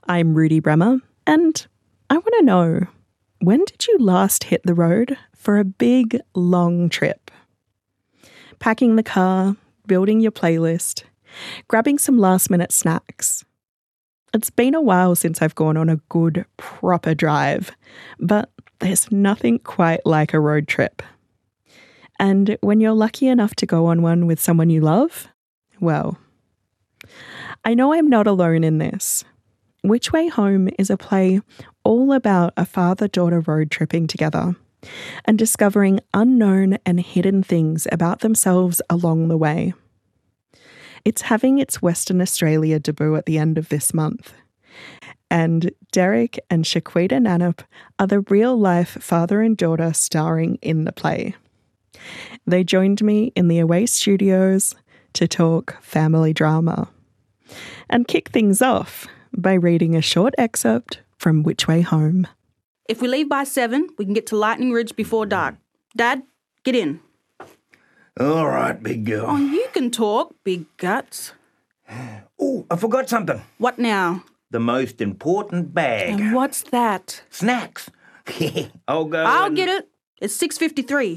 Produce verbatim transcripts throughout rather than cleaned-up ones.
I'm Rudy Bremer, and I want to know, when did you last hit the road for a big, long trip? Packing the car, building your playlist, grabbing some last-minute snacks. It's been a while since I've gone on a good, proper drive, but there's nothing quite like a road trip. And when you're lucky enough to go on one with someone you love, well, I know I'm not alone in this. Which Way Home is a play all about a father-daughter road tripping together and discovering unknown and hidden things about themselves along the way. It's having its Western Australia debut at the end of this month. And Derek and Shaquita Nanup are the real-life father and daughter starring in the play. They joined me in the Away Studios to talk family drama and kick things off by reading a short excerpt from Which Way Home. If we leave by seven, we can get to Lightning Ridge before dark. Dad, get in. All right, big girl. Oh, you can talk, big guts. Oh, I forgot something. What now? The most important bag. And what's that? Snacks. I'll go I'll and... get it. It's six fifty-three.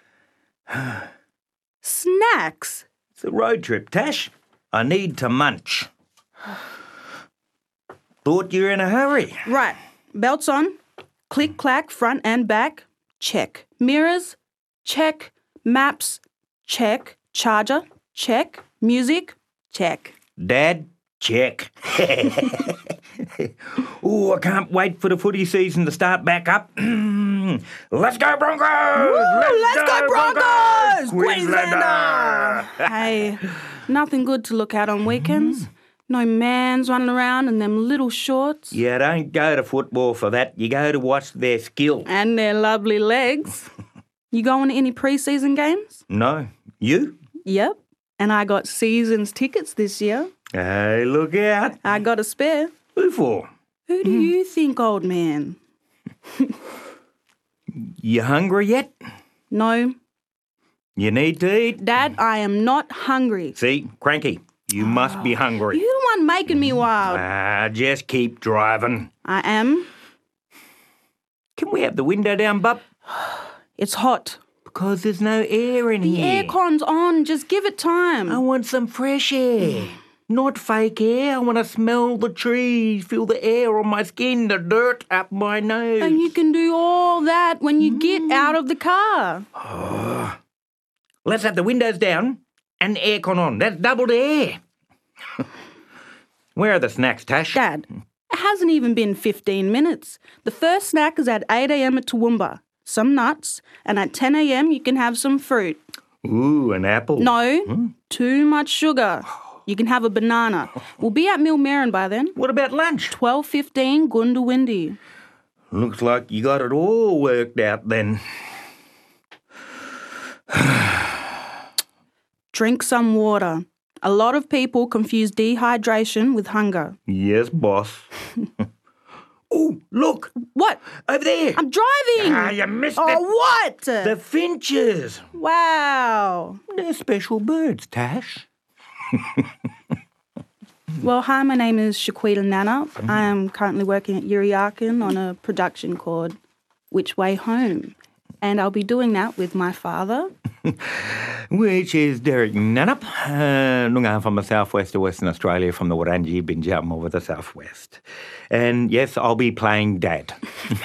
Snacks? It's a road trip, Tash. I need to munch. Thought you were in a hurry. Right. Belts on. Click, clack, front and back. Check. Mirrors. Check. Maps. Check. Charger. Check. Music. Check. Dad, check. Oh, I can't wait for the footy season to start back up. Let's go Broncos! Woo, let's, let's go, go Broncos! Queenslander! Hey, nothing good to look at on weekends. No mans running around in them little shorts. You don't go to football for that. You go to watch their skill. And their lovely legs. You going to any pre-season games? No. You? Yep. And I got seasons tickets this year. Hey, look out. I got a spare. Who for? Who do mm. you think, old man? You hungry yet? No. You need to eat? Dad, I am not hungry. See, cranky. You must be hungry. You're the one making me wild. Ah, just keep driving. I am. Can we have the window down, bub? It's hot. Because there's no air in the here. The aircon's on. Just give it time. I want some fresh air. Not fake air. I want to smell the trees, feel the air on my skin, the dirt up my nose. And you can do all that when you mm. get out of the car. Oh. Let's have the windows down and aircon on. That's double the air. Where are the snacks, Tash? Dad, it hasn't even been fifteen minutes. The first snack is at eight a.m. at Toowoomba. Some nuts, and at ten a.m. you can have some fruit. Ooh, an apple. No, hmm? Too much sugar. You can have a banana. We'll be at Millmerran by then. What about lunch? twelve fifteen, Goondiwindi. Looks like you got it all worked out then. Drink some water. A lot of people confuse dehydration with hunger. Yes, boss. Oh, look. What? Over there. I'm driving. Ah, you missed oh, it. Oh, what? The finches. Wow. They're special birds, Tash. Well, hi, my name is Shaquita Nanup. Mm. I am currently working at Yirrayakin on a production called Which Way Home. And I'll be doing that with my father. Which is Derek Nanup. Uh, from the southwest of Western Australia, from the Wurundjeri Binjam over the southwest. And yes, I'll be playing Dad.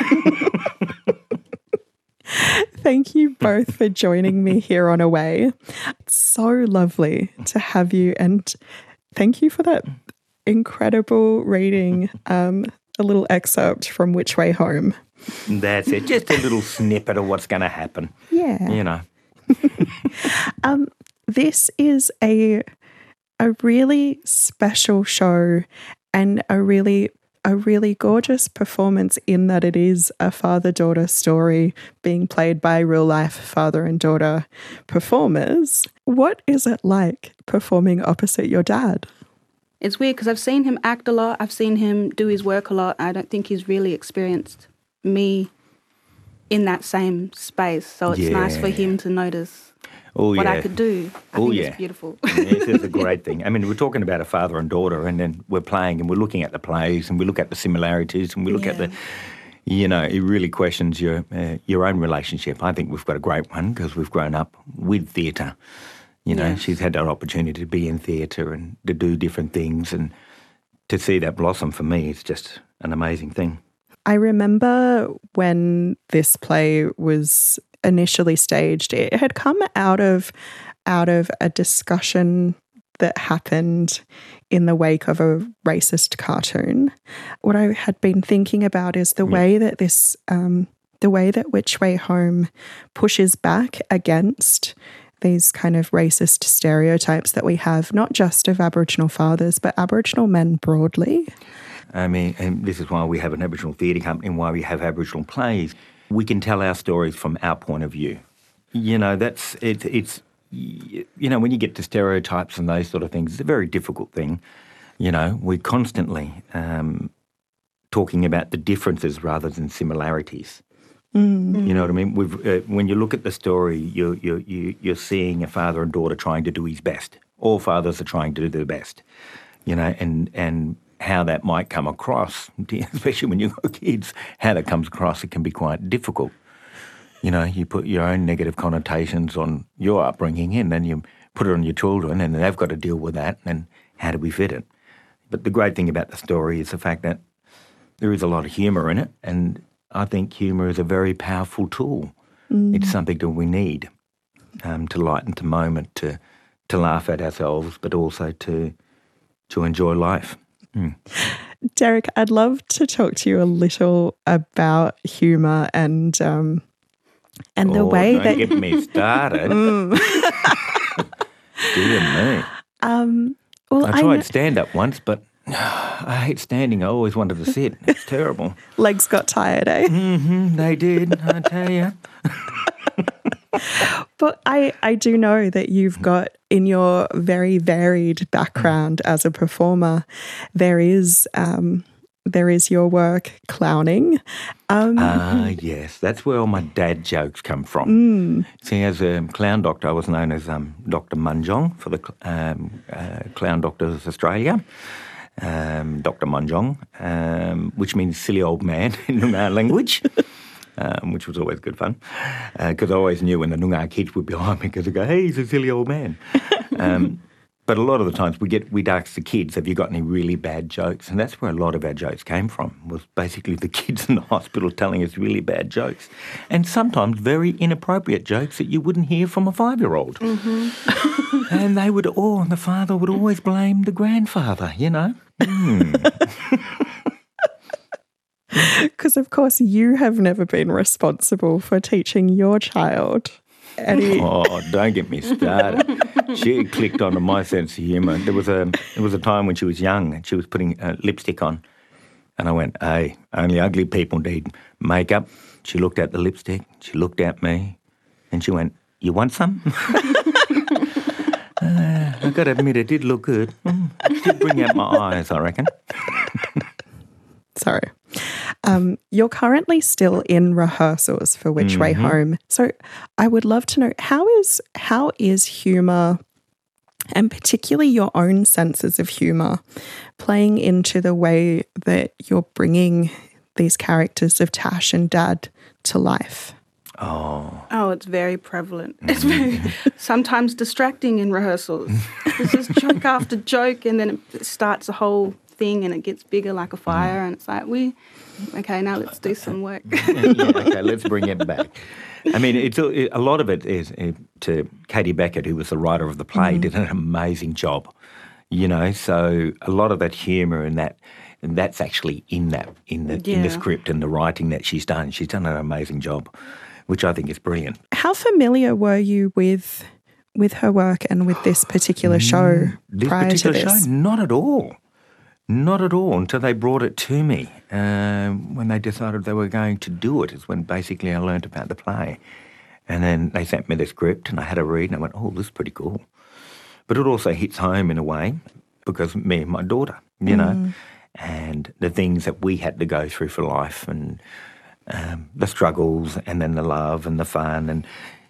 Thank you both for joining me here on Away. It's so lovely to have you, and thank you for that incredible reading, um, a little excerpt from Which Way Home. That's it, just a little snippet of what's going to happen. Yeah. You know. um, this is a a really special show and a really a really gorgeous performance in that it is a father-daughter story being played by real-life father and daughter performers. What is it like performing opposite your dad? It's weird because I've seen him act a lot. I've seen him do his work a lot. I don't think he's really experienced me in that same space. So it's yeah. nice for him to notice. Oh, what yeah. I could do. I Oh, think yeah. it's beautiful. Yes, it's a great thing. I mean, we're talking about a father and daughter, and then we're playing and we're looking at the plays and we look at the similarities and we look at Yeah. the, you know, it really questions your uh, your own relationship. I think we've got a great one because we've grown up with theatre. You know, Yes. she's had that opportunity to be in theatre and to do different things, and to see that blossom for me is just an amazing thing. I remember when this play was initially staged, it had come out of out of a discussion that happened in the wake of a racist cartoon. What I had been thinking about is the way that this, um, the way that Which Way Home pushes back against these kind of racist stereotypes that we have, not just of Aboriginal fathers, but Aboriginal men broadly. I mean, and this is why we have an Aboriginal theatre company and why we have Aboriginal plays. We can tell our stories from our point of view. You know, that's, it, it's, you know, when you get to stereotypes and those sort of things, it's a very difficult thing. You know, we're constantly um, talking about the differences rather than similarities. Mm. You know what I mean? We've, uh, when you look at the story, you're, you're, you're seeing a father and daughter trying to do his best. All fathers are trying to do their best, you know, and, and how that might come across, especially when you've got kids, how that comes across, it can be quite difficult. You know, you put your own negative connotations on your upbringing and then you put it on your children and they've got to deal with that, and how do we fit it? But the great thing about the story is the fact that there is a lot of humour in it, and I think humour is a very powerful tool. Mm. It's something that we need um, to lighten the moment, to to laugh at ourselves, but also to to enjoy life. Mm. Derek, I'd love to talk to you a little about humour and um, and the oh, way don't that get me started. Dear me. Um, well, I I tried kn- stand up once, but I hate standing. I always wanted to sit. It's terrible. Legs got tired, eh? Mm-hmm, they did, I tell you. But I, I do know that you've got, in your very varied background as a performer, there is um, there is your work clowning. Um, Ah, yes. That's where all my dad jokes come from. Mm. See, as a clown doctor, I was known as um, Doctor Munjong for the um, uh, Clown Doctors Australia. Um, Doctor Munjong, um, which means silly old man in Noongar language. Um, which was always good fun, because uh, I always knew when the Noongar kids would be behind me because they'd go, hey, he's a silly old man. um, but a lot of the times we get, we'd ask the kids, have you got any really bad jokes? And that's where a lot of our jokes came from, was basically the kids in the hospital telling us really bad jokes. And sometimes very inappropriate jokes that you wouldn't hear from a five-year-old. Mm-hmm. And they would, oh, and the father would always blame the grandfather, you know. Mm. Because, of course, you have never been responsible for teaching your child any... Oh, don't get me started. She clicked onto my sense of humour. There was a there was a time when she was young and she was putting uh, lipstick on. And I went, hey, only ugly people need makeup. She looked at the lipstick, she looked at me, and she went, you want some? uh, I got to admit, it did look good. Mm, it did bring out my eyes, I reckon. Sorry. Um, you're currently still in rehearsals for Which Mm-hmm. Way Home. So I would love to know, how is how is humour, and particularly your own senses of humour, playing into the way that you're bringing these characters of Tash and Dad to life? Oh. Oh, it's very prevalent. It's very sometimes distracting in rehearsals. It's just joke after joke, and then it starts a whole thing and it gets bigger like a fire, and it's like, we, okay, now let's do some work. yeah, okay, let's bring it back. I mean, it's a, a lot of it is uh, to Katie Beckett, who was the writer of the play, mm-hmm. did an amazing job. You know, so a lot of that humour and that, and that's actually in that in the yeah. in the script and the writing that she's done. She's done an amazing job, which I think is brilliant. How familiar were you with with her work and with this particular show this prior particular to this? show? Not at all. Not at all, until they brought it to me. Um, when they decided they were going to do it is when basically I learnt about the play. And then they sent me the script and I had a read and I went, oh, this is pretty cool. But it also hits home in a way because me and my daughter, you mm. know, and the things that we had to go through for life and um, the struggles and then the love and the fun and,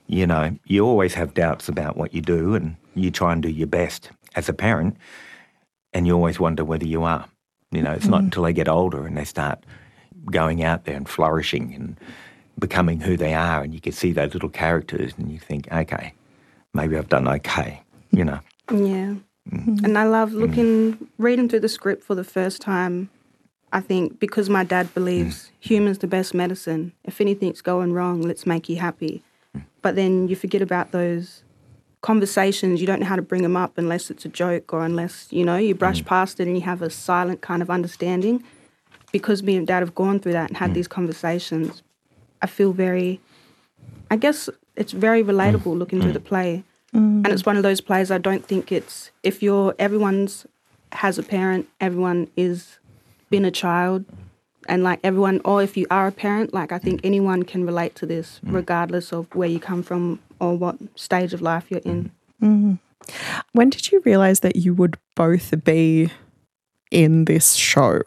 You know, you always have doubts about what you do and you try and do your best as a parent and you always wonder whether you are. You know, it's mm. not until they get older and they start going out there and flourishing and becoming who they are and you can see those little characters and you think, okay, maybe I've done okay, you know. Yeah. Mm. And I love looking, mm. reading through the script for the first time. I think because my dad believes mm. humor's the best medicine. If anything's going wrong, let's make you happy. Mm. But then you forget about those conversations. You don't know how to bring them up unless it's a joke or unless, you know, you brush mm. past it and you have a silent kind of understanding. Because me and Dad have gone through that and had mm. these conversations, I feel very, I guess it's very relatable mm. looking mm. through the play. Mm. And it's one of those plays I don't think it's, if you're, everyone's has a parent, everyone is been a child, and like everyone, or if you are a parent, like I think anyone can relate to this mm. regardless of where you come from or what stage of life you're in. Mm. When did you realise that you would both be in this show?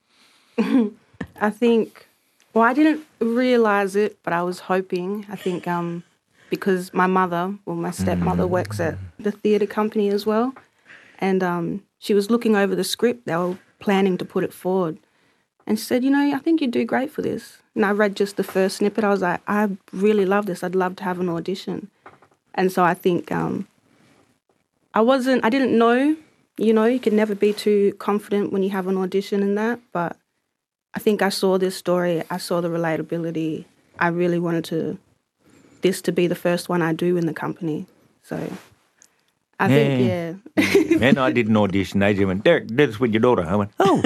I think, well, I didn't realise it, but I was hoping. I think um, because my mother, well, my stepmother works at the theatre company as well, and um, she was looking over the script. They were planning to put it forward. And she said, you know, I think you'd do great for this. And I read just the first snippet. I was like, I really love this. I'd love to have an audition. And so I think um, I wasn't, I didn't know, you know, you can never be too confident when you have an audition and that. But I think I saw this story. I saw the relatability. I really wanted to, this to be the first one I do in the company. So I yeah. think, yeah. And I did an audition. They just went, Derek, did this with your daughter. I went, oh.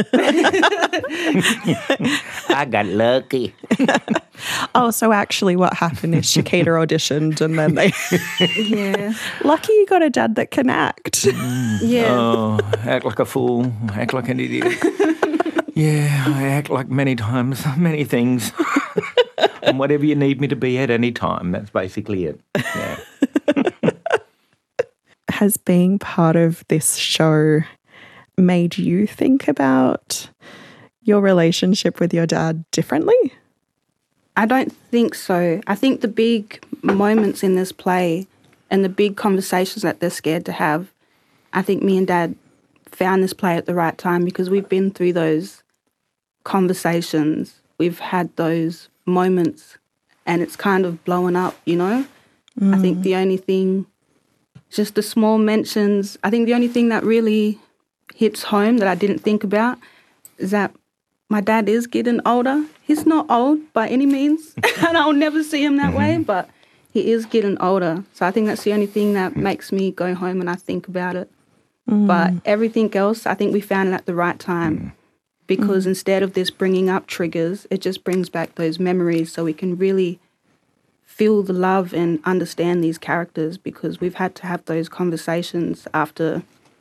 I got lucky. Oh, so actually what happened is Shakita auditioned and then they... yeah. Lucky you got a dad that can act. Mm. Yeah. Oh, act like a fool, act like an idiot. Yeah, I act like many times, many things. And whatever you need me to be at any time, that's basically it. Yeah. Has being part of this show made you think about your relationship with your dad differently? I don't think so. I think the big moments in this play and the big conversations that they're scared to have, I think me and Dad found this play at the right time because we've been through those conversations. We've had those moments and it's kind of blowing up, you know? Mm. I think the only thing... just the small mentions. I think the only thing that really hits home that I didn't think about is that my dad is getting older. He's not old by any means, and I'll never see him that way, but he is getting older. So I think that's the only thing that makes me go home and I think about it. Mm. But everything else, I think we found it at the right time because mm. instead of this bringing up triggers, it just brings back those memories so we can really feel the love and understand these characters because we've had to have those conversations after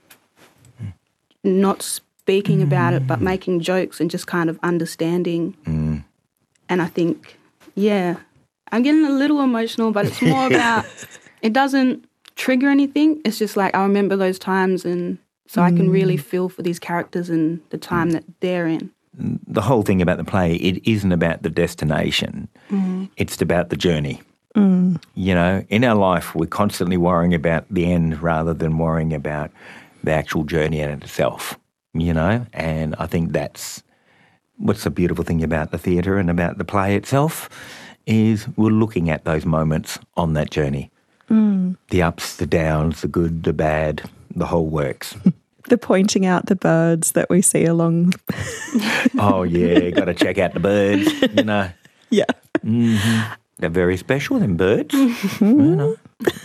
not speaking mm. about it but making jokes and just kind of understanding. Mm. And I think, yeah, I'm getting a little emotional, but it's more about, it doesn't trigger anything. It's just like I remember those times and so mm. I can really feel for these characters and the time that they're in. The whole thing about the play, it isn't about the destination. Mm. It's about the journey. Mm. You know, in our life, we're constantly worrying about the end rather than worrying about the actual journey in itself, you know, and I think that's what's the beautiful thing about the theatre and about the play itself is we're looking at those moments on that journey. Mm. The ups, the downs, the good, the bad, the whole works. The pointing out the birds that we see along. Oh, yeah, got to check out the birds, you know. Yeah. Mm-hmm. They're very special, them birds. Mm-hmm. You know.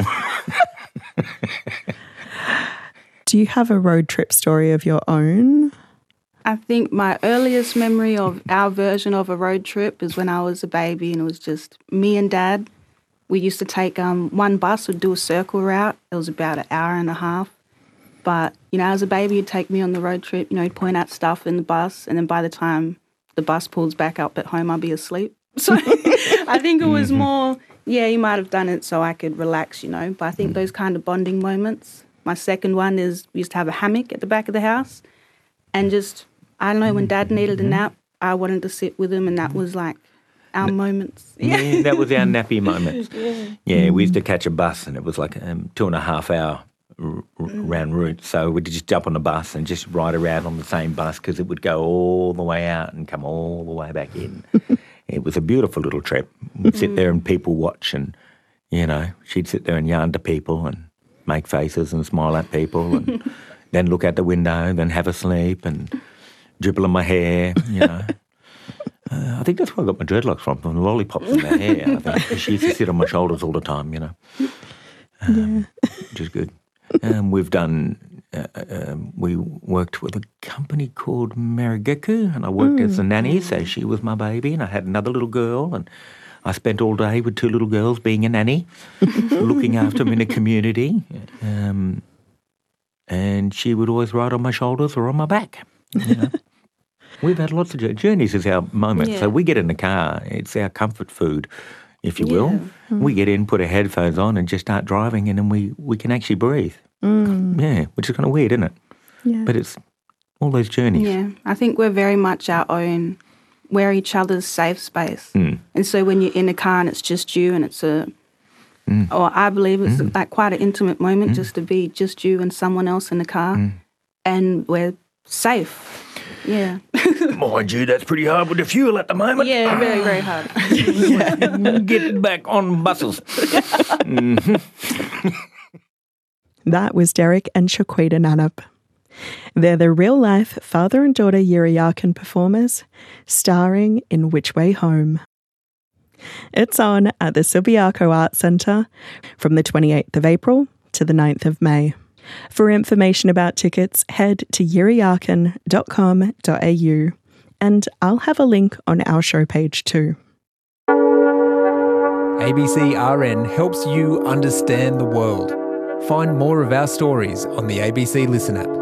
Do you have a road trip story of your own? I think my earliest memory of our version of a road trip is when I was a baby and it was just me and Dad. We used to take um, one bus, would do a circle route. It was about an hour and a half. But, you know, as a baby, you'd take me on the road trip, you know, you'd point out stuff in the bus, and then by the time the bus pulls back up at home, I'll be asleep. So I think it was mm-hmm. more, yeah, you might have done it so I could relax, you know, but I think those kind of bonding moments. My second one is we used to have a hammock at the back of the house, and just, I don't know, when Dad needed a nap, I wanted to sit with him, and that was like our moments. Yeah, that was our nappy moment. Yeah. Yeah, we used to catch a bus and it was like a um, two and a half hour r- r- round route. So we'd just jump on the bus and just ride around on the same bus because it would go all the way out and come all the way back in. It was a beautiful little trip. We'd sit there and people watch and, you know, she'd sit there and yarn to people and make faces and smile at people and then look out the window, then have a sleep and dribble in my hair, you know. Uh, I think that's where I got my dreadlocks from, from the lollipops in my hair, I think. 'Cause she used to sit on my shoulders all the time, you know, um, Yeah. which is good. Um, we've done, uh, um, we worked with a company called Marigeku, and I worked as a nanny, so she was my baby, and I had another little girl, and I spent all day with two little girls being a nanny, looking after them in a community. Um, and she would always ride on my shoulders or on my back, you know. We've had lots of journeys. Journeys is our moment. Yeah. So we get in the car. It's our comfort food, if you will. Yeah. We get in, put our headphones on and just start driving and then we, we can actually breathe. Mm. Yeah, which is kind of weird, isn't it? Yeah. But it's all those journeys. Yeah, I think we're very much our own, we're each other's safe space. Mm. And so when you're in a car and it's just you and it's a, Mm. or I believe it's Mm. like quite an intimate moment Mm. just to be just you and someone else in the car Mm. and we're safe. Yeah. Mind you, that's pretty hard with the fuel at the moment. Yeah, very, very hard. Get back on buses. That was Derek and Shaquita Nanup. They're the real-life father and daughter Yiriyakan performers, starring in Which Way Home. It's on at the Subiaco Arts Centre from the twenty-eighth of April to the ninth of May. For information about tickets, head to yiriyakan dot com dot a u and I'll have a link on our show page too. A B C R N helps you understand the world. Find more of our stories on the A B C Listen app.